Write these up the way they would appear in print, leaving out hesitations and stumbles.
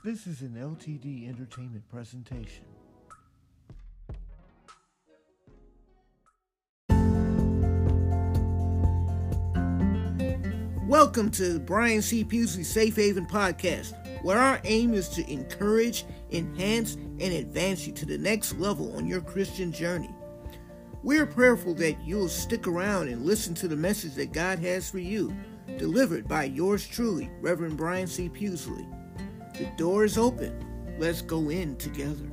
This is an LTD Entertainment presentation. Welcome to Brian C. Pewsley's Safe Haven Podcast, where our aim is to encourage, enhance, and advance you to the next level on your Christian journey. We're prayerful that you'll stick around and listen to the message that God has for you, delivered by yours truly, Reverend Brian C. Pewsley. The door is open. Let's go in together.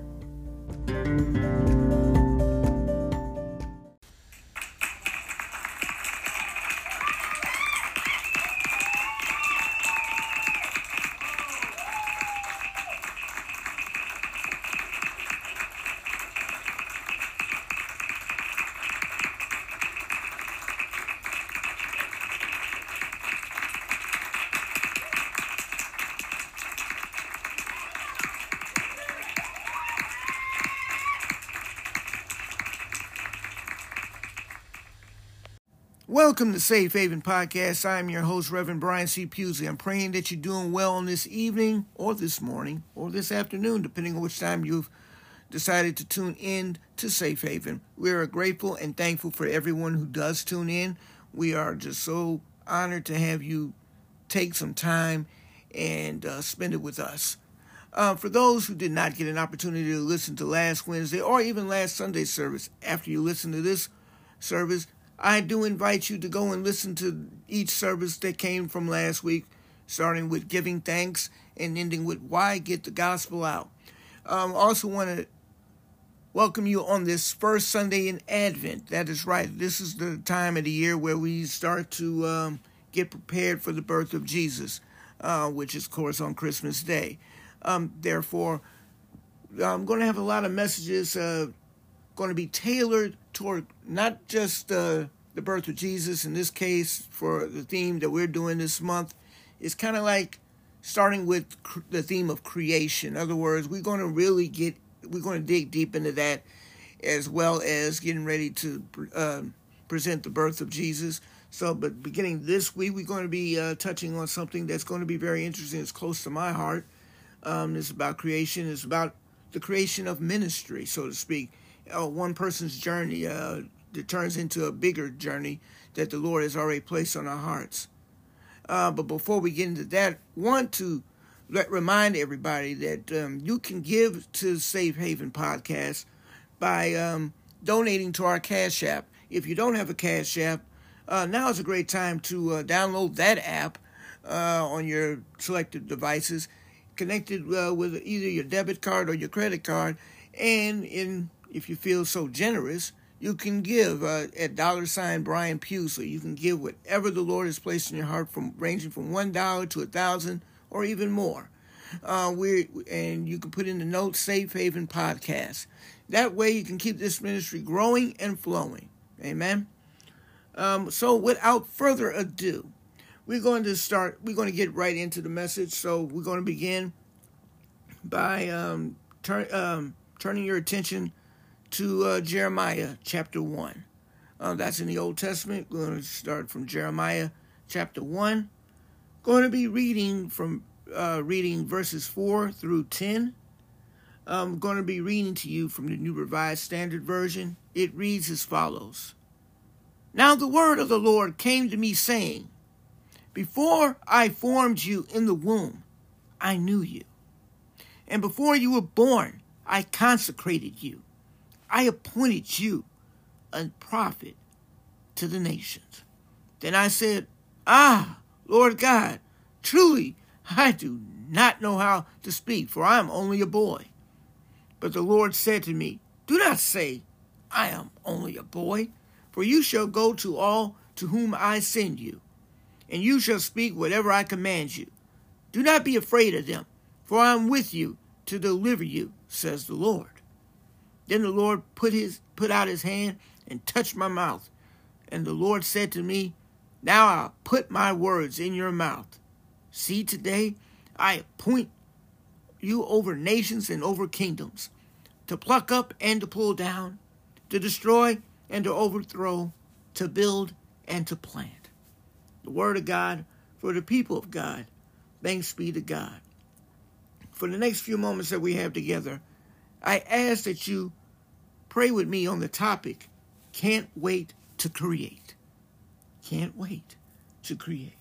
Welcome to Safe Haven Podcast. I'm your host, Reverend Brian C. Pewsley. I'm praying that you're doing well on this evening, or this morning, or this afternoon, depending on which time you've decided to tune in to Safe Haven. We are grateful and thankful for everyone who does tune in. We are just so honored to have you take some time and spend it with us. For those who did not get an opportunity to listen to last Wednesday or even last Sunday's service, after you listen to this service, I do invite you to go and listen to each service that came from last week, starting with giving thanks and ending with why get the gospel out. Also want to welcome you on this first Sunday in Advent. That is right. This is the time of the year where we start to get prepared for the birth of Jesus, which is, of course, on Christmas Day. Therefore, I'm going to have a lot of messages going to be tailored toward not just the birth of Jesus. In this case, for the theme that we're doing this month, it's kind of like starting with the theme of creation. In other words, we're going to dig deep into that, as well as getting ready to present the birth of Jesus. But beginning this week, we're going to be touching on something that's going to be very interesting. It's close to my heart. It's about creation. It's about the creation of ministry, so to speak. One person's journey that turns into a bigger journey that the Lord has already placed on our hearts. But before we get into that, want to remind everybody that you can give to Safe Haven Podcast by donating to our Cash App. If you don't have a Cash App, now is a great time to download that app on your selected devices, connected with either your debit card or your credit card, and if you feel so generous, you can give at $ Brian Pewsley. You can give whatever the Lord has placed in your heart, ranging from $1 to $1,000 or even more. And you can put in the note Safe Haven Podcast. That way you can keep this ministry growing and flowing. Amen. So without further ado, we're going to get right into the message. So we're going to begin by turning your attention to Jeremiah chapter 1. That's in the Old Testament. We're going to start from Jeremiah chapter 1. Going to be reading verses 4 through 10. I'm going to be reading to you from the New Revised Standard Version. It reads as follows. Now the word of the Lord came to me, saying, Before I formed you in the womb, I knew you. And before you were born, I consecrated you. I appointed you a prophet to the nations. Then I said, Lord God, truly I do not know how to speak, for I am only a boy. But the Lord said to me, Do not say, I am only a boy, for you shall go to all to whom I send you, and you shall speak whatever I command you. Do not be afraid of them, for I am with you to deliver you, says the Lord. Then the Lord put out his hand and touched my mouth. And the Lord said to me, Now I'll put my words in your mouth. See, today I appoint you over nations and over kingdoms, to pluck up and to pull down, to destroy and to overthrow, to build and to plant. The word of God for the people of God. Thanks be to God. for the next few moments that we have together, I ask that you pray with me on the topic, can't wait to create. Can't wait to create.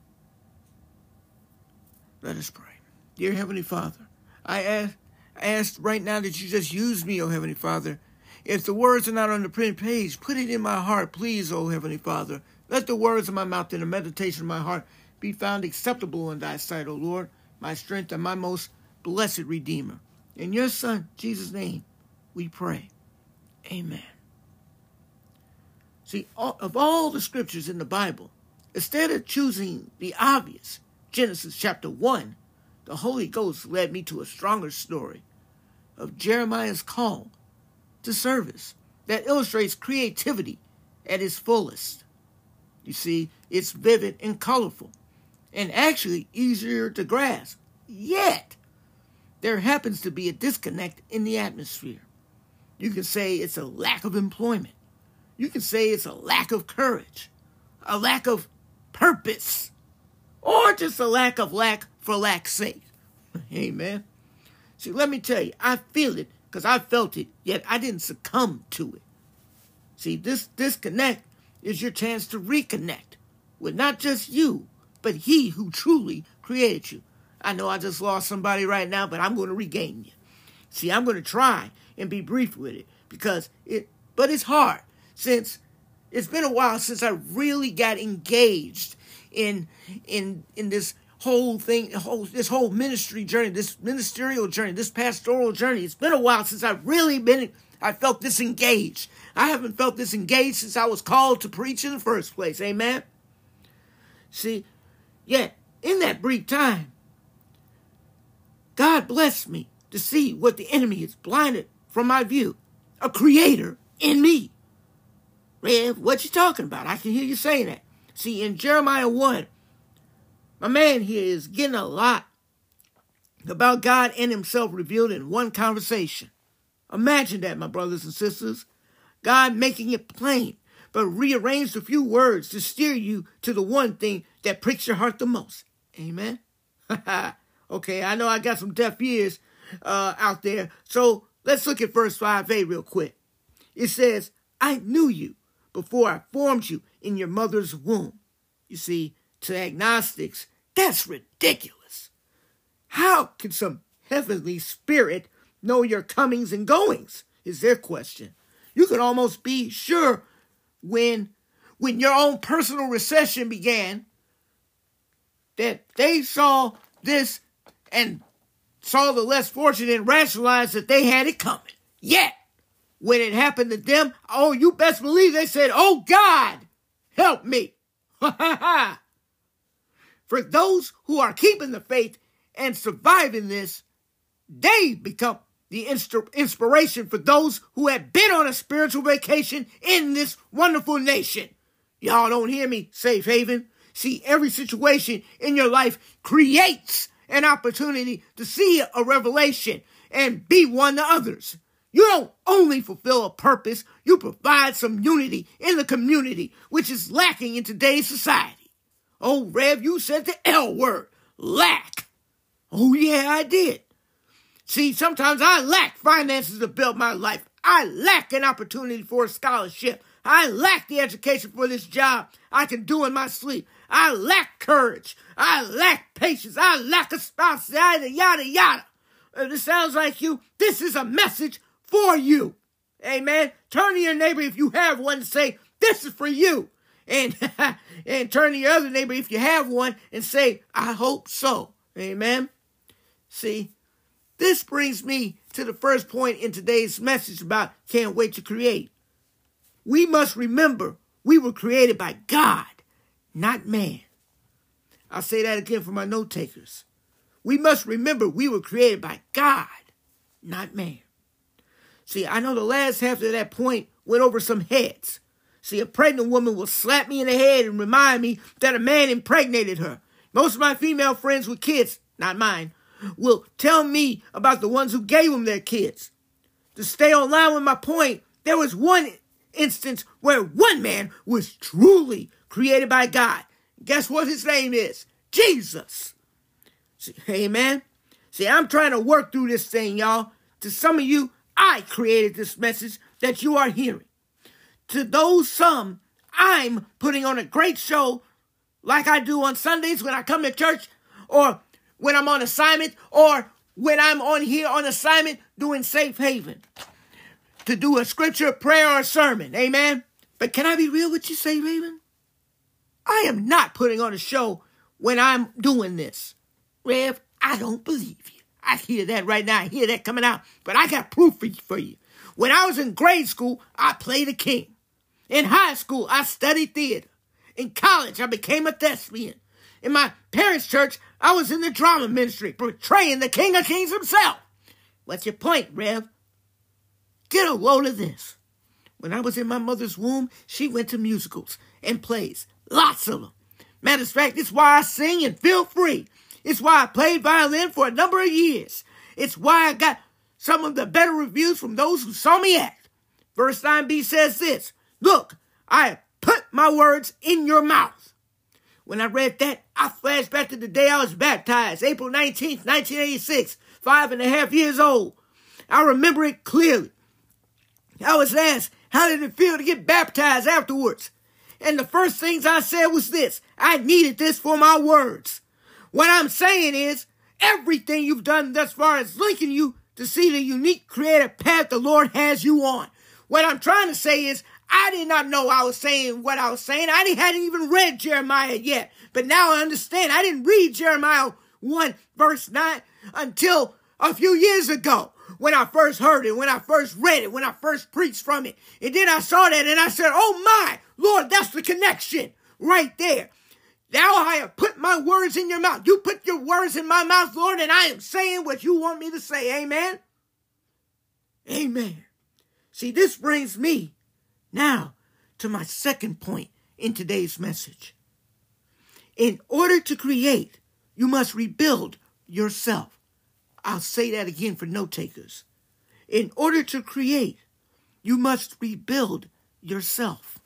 Let us pray. Dear Heavenly Father, I ask right now that you just use me, O Heavenly Father. If the words are not on the printed page, put it in my heart, please, O Heavenly Father. Let the words of my mouth and the meditation of my heart be found acceptable in thy sight, O Lord, my strength and my most blessed Redeemer. In your Son, Jesus' name, we pray. Amen. See, of all the scriptures in the Bible, instead of choosing the obvious, Genesis chapter 1, the Holy Ghost led me to a stronger story of Jeremiah's call to service that illustrates creativity at its fullest. You see, it's vivid and colorful, and actually easier to grasp. Yet, there happens to be a disconnect in the atmosphere. You can say it's a lack of employment. You can say it's a lack of courage, a lack of purpose, or just a lack for lack's sake. Amen. See, let me tell you, I feel it because I felt it, yet I didn't succumb to it. See, this disconnect is your chance to reconnect with not just you, but he who truly created you. I know I just lost somebody right now, but I'm going to regain you. See, I'm going to try and be brief with it but it's hard since it's been a while since I really got engaged in this whole thing, this whole ministry journey, this ministerial journey, this pastoral journey. It's been a while since I felt disengaged. I haven't felt disengaged since I was called to preach in the first place. Amen. See, yet in that brief time, God blessed me to see what the enemy has blinded from my view. A creator in me. Rev, what you talking about? I can hear you saying that. See, in Jeremiah 1, my man here is getting a lot about God and himself revealed in one conversation. Imagine that, my brothers and sisters. God making it plain, but rearranged a few words to steer you to the one thing that pricks your heart the most. Amen? Okay, I know I got some deaf ears out there, so let's look at verse 5a real quick. It says, I knew you before I formed you in your mother's womb. You see, to agnostics, that's ridiculous. How can some heavenly spirit know your comings and goings, is their question. You can almost be sure when your own personal recession began that they saw this and saw the less fortunate and rationalized that they had it coming. Yet, when it happened to them, oh, you best believe they said, oh God, help me. For those who are keeping the faith and surviving this, they become the inspiration for those who have been on a spiritual vacation in this wonderful nation. Y'all don't hear me, Safe Haven. See, every situation in your life creates an opportunity to see a revelation and be one to others. You don't only fulfill a purpose, you provide some unity in the community, which is lacking in today's society. Oh, Rev, you said the L word, lack. Oh, yeah, I did. See, sometimes I lack finances to build my life. I lack an opportunity for a scholarship. I lack the education for this job I can do in my sleep. I lack courage. I lack patience. I lack a spouse. Yada, yada, yada. If this sounds like you, this is a message for you. Amen. Turn to your neighbor if you have one and say, this is for you. And, and turn to your other neighbor if you have one and say, I hope so. Amen. See, this brings me to the first point in today's message about can't wait to create. We must remember we were created by God, not man. I'll say that again for my note takers. We must remember we were created by God, not man. See, I know the last half of that point went over some heads. See, a pregnant woman will slap me in the head and remind me that a man impregnated her. Most of my female friends with kids, not mine, will tell me about the ones who gave them their kids. To stay on line with my point, there was one instance where one man was truly created by God. Guess what his name is? Jesus. See, amen. See, I'm trying to work through this thing, y'all. To some of you, I created this message that you are hearing. To those some, I'm putting on a great show like I do on Sundays when I come to church, or when I'm on assignment, or when I'm on here on assignment doing Safe Haven. To do a scripture, prayer, or a sermon. Amen? But can I be real with you, Safe Haven? I am not putting on a show when I'm doing this. Rev, I don't believe you. I hear that right now. I hear that coming out. But I got proof for you. When I was in grade school, I played a king. In high school, I studied theater. In college, I became a thespian. In my parents' church, I was in the drama ministry, portraying the King of Kings himself. What's your point, Rev? Get a load of this. When I was in my mother's womb, she went to musicals and plays. Lots of them. Matter of fact, it's why I sing and feel free. It's why I played violin for a number of years. It's why I got some of the better reviews from those who saw me act. Verse 9b says this, "Look, I have put my words in your mouth." When I read that, I flashed back to the day I was baptized, April 19th, 1986, 5.5 years old. I remember it clearly. I was asked, how did it feel to get baptized afterwards? And the first things I said was this, I needed this for my words. What I'm saying is, everything you've done thus far is linking you to see the unique creative path the Lord has you on. What I'm trying to say is, I did not know I was saying what I was saying. I hadn't even read Jeremiah yet. But now I understand. I didn't read Jeremiah 1 verse 9 until a few years ago. When I first heard it, when I first read it, when I first preached from it. And then I saw that and I said, oh my, Lord, that's the connection right there. Now I have put my words in your mouth. You put your words in my mouth, Lord, and I am saying what you want me to say. Amen? Amen. See, this brings me now to my second point in today's message. In order to create, you must rebuild yourself. I'll say that again for note takers. In order to create, you must rebuild yourself.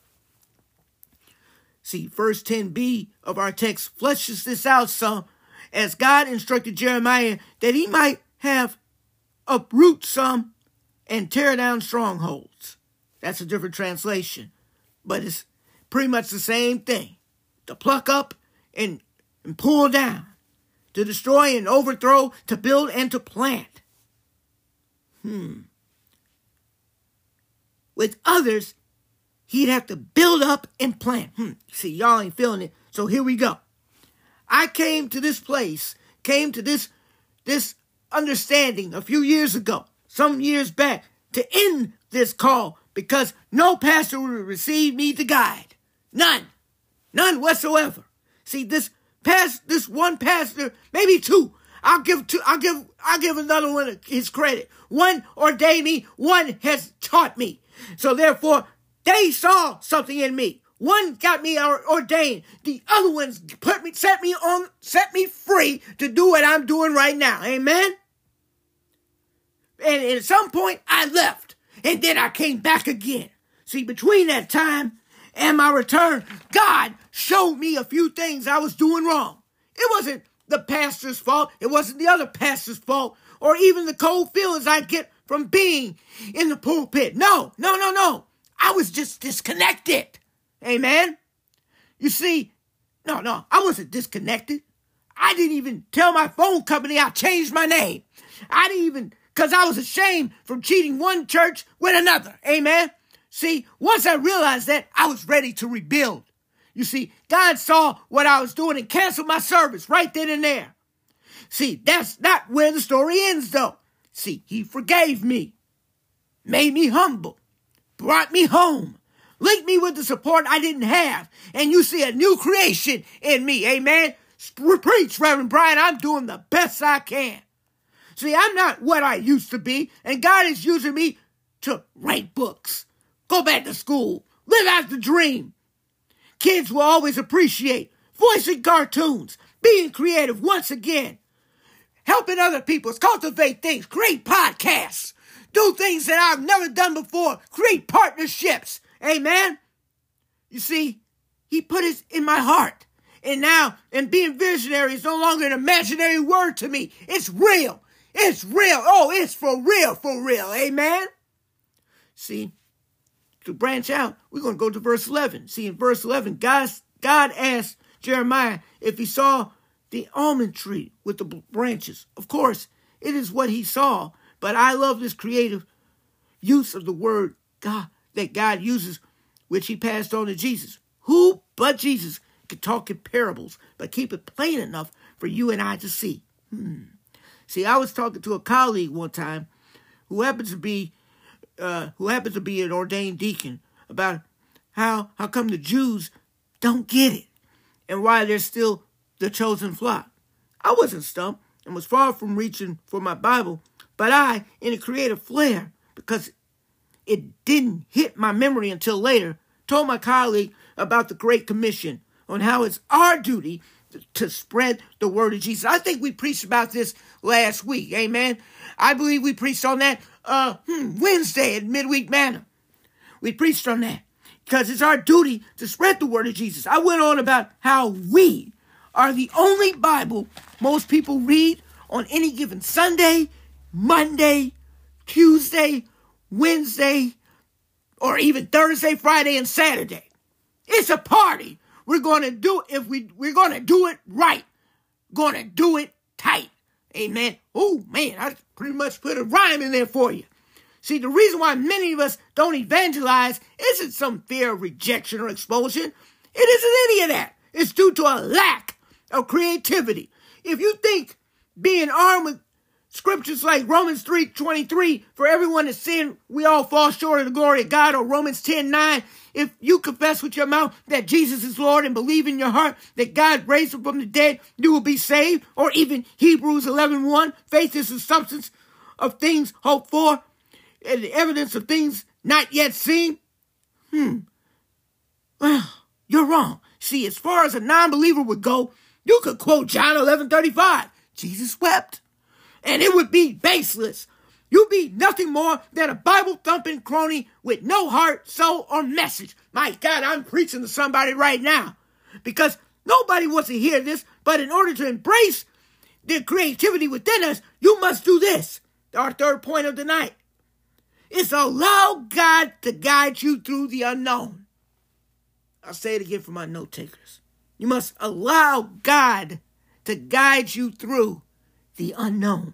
See, verse 10b of our text fleshes this out some, as God instructed Jeremiah that he might have uproot some and tear down strongholds. That's a different translation, but it's pretty much the same thing. To pluck up and pull down. To destroy and overthrow, to build and to plant. With others, he'd have to build up and plant. See, y'all ain't feeling it, so here we go. I came to this place, came to this understanding a few years ago, some years back, to end this call because no pastor would receive me to guide. None whatsoever. See, this one pastor, maybe two. I'll give another one his credit. One ordained me, one has taught me. So therefore, they saw something in me. One got me ordained. The other ones set me free to do what I'm doing right now. Amen? And at some point, I left. And then I came back again. See, between that time and my return, God showed me a few things I was doing wrong. It wasn't the pastor's fault. It wasn't the other pastor's fault. Or even the cold feelings I get from being in the pulpit. No. I was just disconnected. Amen? You see, no, I wasn't disconnected. I didn't even tell my phone company I changed my name. Because I was ashamed from cheating one church with another. Amen? See, once I realized that, I was ready to rebuild. You see, God saw what I was doing and canceled my service right then and there. See, that's not where the story ends, though. See, he forgave me, made me humble, brought me home, linked me with the support I didn't have, and you see a new creation in me. Amen? Preach, Reverend Brian. I'm doing the best I can. See, I'm not what I used to be, and God is using me to write books, go back to school, live out the dream. Kids will always appreciate voicing cartoons, being creative once again, helping other people cultivate things, create podcasts, do things that I've never done before, create partnerships. Amen? You see, he put it in my heart, And being visionary is no longer an imaginary word to me. It's real. It's real. Oh, it's for real, for real. Amen? See, to branch out, we're going to go to verse 11. See, in verse 11, God asked Jeremiah if he saw the almond tree with the branches. Of course, it is what he saw, but I love this creative use of the word God that God uses, which he passed on to Jesus. Who but Jesus could talk in parables, but keep it plain enough for you and I to see? See, I was talking to a colleague one time who happens to be an ordained deacon about how come the Jews don't get it and why they're still the chosen flock. I wasn't stumped and was far from reaching for my Bible, but I, in a creative flair, because it didn't hit my memory until later, told my colleague about the Great Commission on how it's our duty to spread the word of Jesus. I think we preached about this last week. Amen. I believe we preached on that Wednesday at Midweek Manna. We preached on that because it's our duty to spread the word of Jesus. I went on about how we are the only Bible most people read on any given Sunday, Monday, Tuesday, Wednesday, or even Thursday, Friday, and Saturday. It's a party. We're going to do it we're going to do it right. Going to do it tight. Amen. Oh, man, I pretty much put a rhyme in there for you. See, the reason why many of us don't evangelize isn't some fear of rejection or expulsion. It isn't any of that. It's due to a lack of creativity. If you think being armed with scriptures like Romans 3:23, for everyone that sinned, we all fall short of the glory of God, or Romans 10:9, if you confess with your mouth that Jesus is Lord and believe in your heart that God raised him from the dead, you will be saved, or even Hebrews 11:1, faith is the substance of things hoped for and the evidence of things not yet seen. Well, you're wrong. See, as far as a non-believer would go, you could quote John 11:35. Jesus wept. And it would be baseless. You'd be nothing more than a Bible-thumping crony with no heart, soul, or message. My God, I'm preaching to somebody right now. Because nobody wants to hear this, but in order to embrace the creativity within us, you must do this. Our third point of the night is allow God to guide you through the unknown. I'll say it again for my note takers. You must allow God to guide you through the unknown.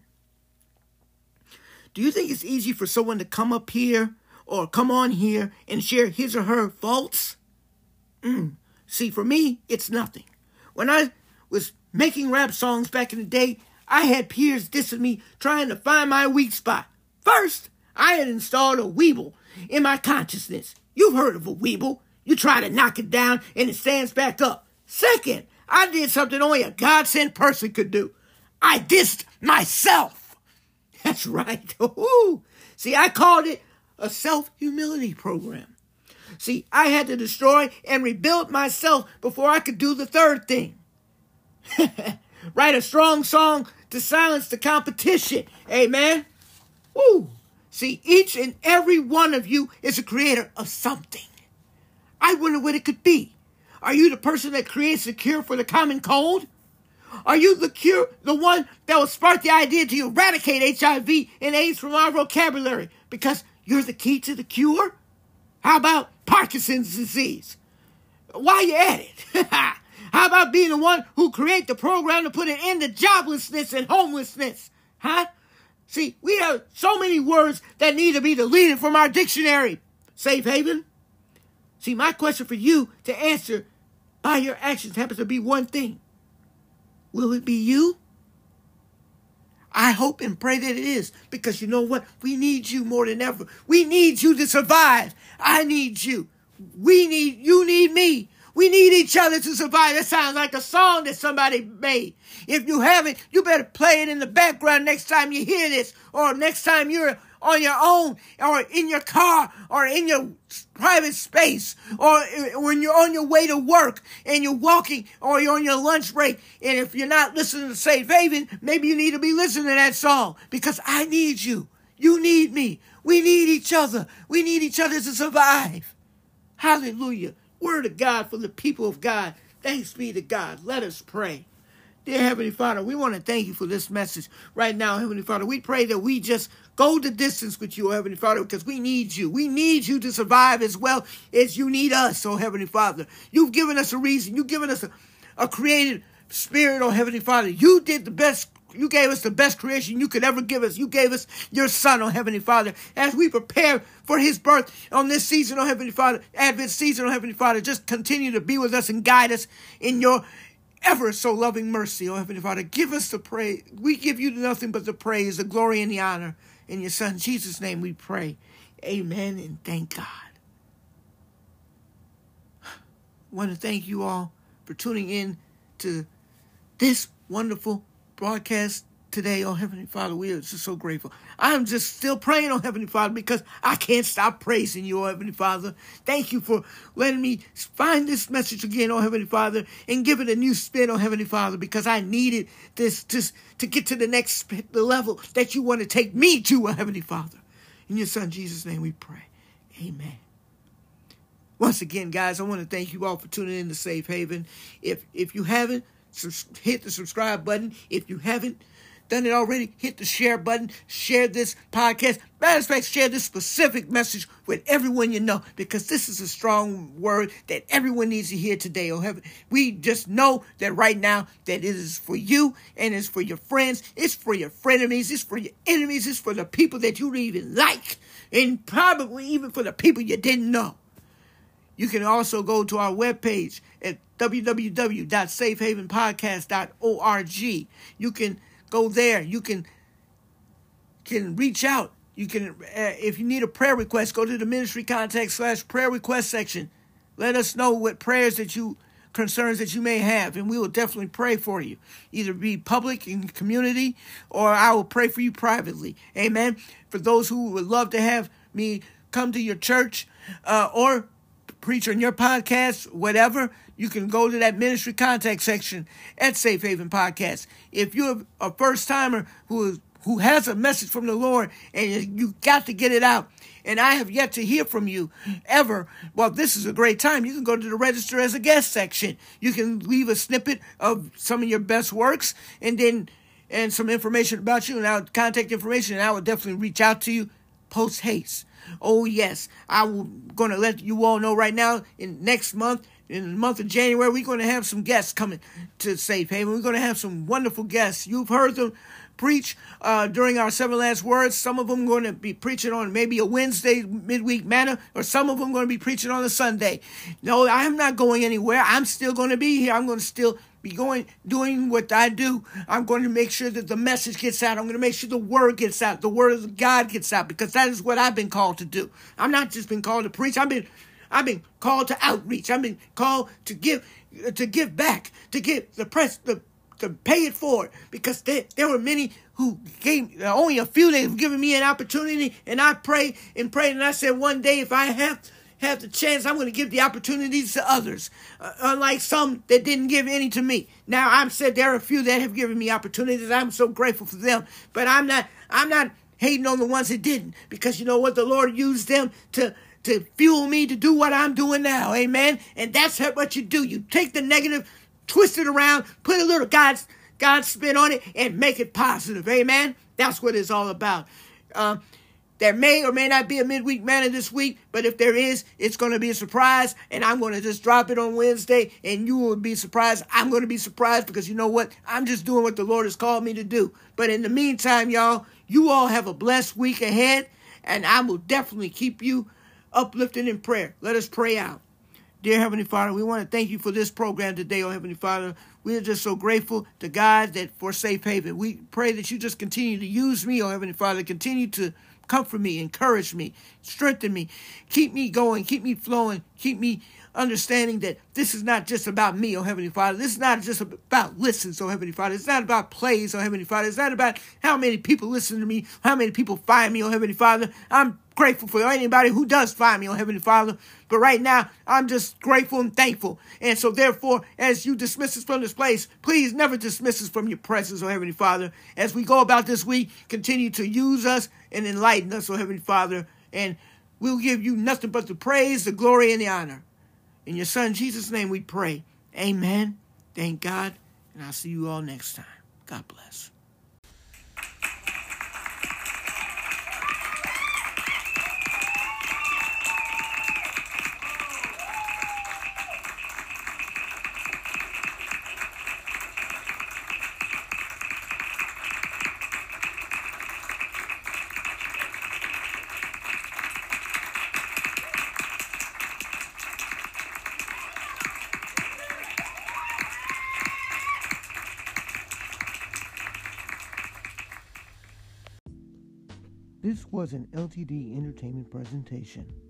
Do you think it's easy for someone to come up here or come on here and share his or her faults? See, for me, it's nothing. When I was making rap songs back in the day, I had peers dissing me trying to find my weak spot. First, I had installed a Weeble in my consciousness. You've heard of a Weeble. You try to knock it down and it stands back up. Second, I did something only a God-sent person could do. I dissed myself. That's right. See, I called it a self-humility program. See, I had to destroy and rebuild myself before I could do the third thing. Write a strong song to silence the competition. Amen. See, each and every one of you is a creator of something. I wonder what it could be. Are you the person that creates the cure for the common cold? Are you the one that will spark the idea to eradicate HIV and AIDS from our vocabulary because you're the key to the cure? How about Parkinson's disease? While you're at it, how about being the one who create the program to put an end to joblessness and homelessness? See, we have so many words that need to be deleted from our dictionary. Safe haven? See, my question for you to answer by your actions happens to be one thing. Will it be you? I hope and pray that it is, because you know what? We need you more than ever. We need you to survive. I need you. You need me. We need each other to survive. That sounds like a song that somebody made. If you haven't, you better play it in the background next time you hear this, or next time you're on your own, or in your car, or in your private space, or when you're on your way to work and you're walking, or you're on your lunch break. And if you're not listening to Safe Haven, maybe you need to be listening to that song, because I need you. You need me. We need each other. We need each other to survive. Hallelujah. Word of God for the people of God. Thanks be to God. Let us pray. Dear Heavenly Father, we want to thank you for this message right now, Heavenly Father. We pray that we just go the distance with you, Heavenly Father, because we need you. We need you to survive as well as you need us, oh Heavenly Father. You've given us a reason. You've given us a creative spirit, oh Heavenly Father. You did the best. You gave us the best creation you could ever give us. You gave us your Son, oh Heavenly Father. As we prepare for his birth on this season, oh Heavenly Father, Advent season, oh Heavenly Father, just continue to be with us and guide us in your ever so loving mercy, oh Heavenly Father. Give us the praise. We give you nothing but the praise, the glory, and the honor. In your Son, Jesus' name, we pray. Amen and thank God. I want to thank you all for tuning in to this wonderful broadcast today, oh Heavenly Father. We are just so grateful. I'm just still praying, oh Heavenly Father, because I can't stop praising you, oh Heavenly Father. Thank you for letting me find this message again, oh Heavenly Father, and give it a new spin, oh Heavenly Father, because I needed this to get to the level that you want to take me to, oh Heavenly Father. In your Son, Jesus' name we pray. Amen. Once again, guys, I want to thank you all for tuning in to Safe Haven. If you haven't, hit the subscribe button. If you haven't done it already, hit the share button. Share this podcast. Matter of fact, share this specific message with everyone you know, because this is a strong word that everyone needs to hear today. Oh heaven, we just know that right now that it is for you and it's for your friends. It's for your frenemies. It's for your enemies. It's for the people that you don't even like, and probably even for the people you didn't know. You can also go to our webpage at www.safehavenpodcast.org. You can go there. You can reach out. You can, if you need a prayer request, go to the ministry contact / prayer request section. Let us know what concerns that you may have, and we will definitely pray for you. Either be public in the community, or I will pray for you privately. Amen. For those who would love to have me come to your church, or preach on your podcast, whatever, you can go to that ministry contact section at Safe Haven Podcast. If you're a first timer who has a message from the Lord and you got to get it out, and I have yet to hear from you ever, well, this is a great time. You can go to the register as a guest section. You can leave a snippet of some of your best works and some information about you, and our contact information, and I will definitely reach out to you post haste. Oh, yes, I'm going to let you all know right now, in the month of January, we're going to have some guests coming to Safe Haven. We're going to have some wonderful guests. You've heard them preach during our 7 last words. Some of them are going to be preaching on maybe a Wednesday midweek manna, or some of them are going to be preaching on a Sunday. No, I'm not going anywhere. I'm still going to be here. I'm going to still be doing what I do. I'm going to make sure that the message gets out. I'm going to make sure the word gets out. The word of God gets out, because that is what I've been called to do. I'm not just been called to preach. I've been called to outreach. I've been called to give back, to give the press, to pay it forward, because there were many who gave, only a few that have given me an opportunity, and I prayed, and I said, one day if I have the chance, I'm going to give the opportunities to others, unlike some that didn't give any to me. Now, I've said there are a few that have given me opportunities. I'm so grateful for them, but I'm not hating on the ones that didn't, because you know what? The Lord used them to fuel me to do what I'm doing now. Amen. And that's what you do. You take the negative, twist it around, put a little God spin on it, and make it positive. Amen. That's what it's all about. There may or may not be a midweek manna this week, but if there is, it's going to be a surprise, and I'm going to just drop it on Wednesday, and you will be surprised. I'm going to be surprised, because you know what? I'm just doing what the Lord has called me to do. But in the meantime, y'all, you all have a blessed week ahead, and I will definitely keep you uplifted in prayer. Let us pray out. Dear Heavenly Father, we want to thank you for this program today, oh Heavenly Father. We are just so grateful to God for Safe Haven. We pray that you just continue to use me, oh Heavenly Father. Continue to comfort me, encourage me, strengthen me, keep me going, keep me flowing, keep me understanding that this is not just about me, oh Heavenly Father. This is not just about listens, oh Heavenly Father. It's not about plays, oh Heavenly Father. It's not about how many people listen to me, how many people find me, oh Heavenly Father. I'm grateful for anybody who does find me, oh Heavenly Father. But right now, I'm just grateful and thankful. And so therefore, as you dismiss us from this place, please never dismiss us from your presence, oh Heavenly Father. As we go about this week, continue to use us and enlighten us, oh Heavenly Father. And we'll give you nothing but the praise, the glory, and the honor. In your Son, Jesus' name, we pray. Amen. Thank God. And I'll see you all next time. God bless. This was an LTD Entertainment presentation.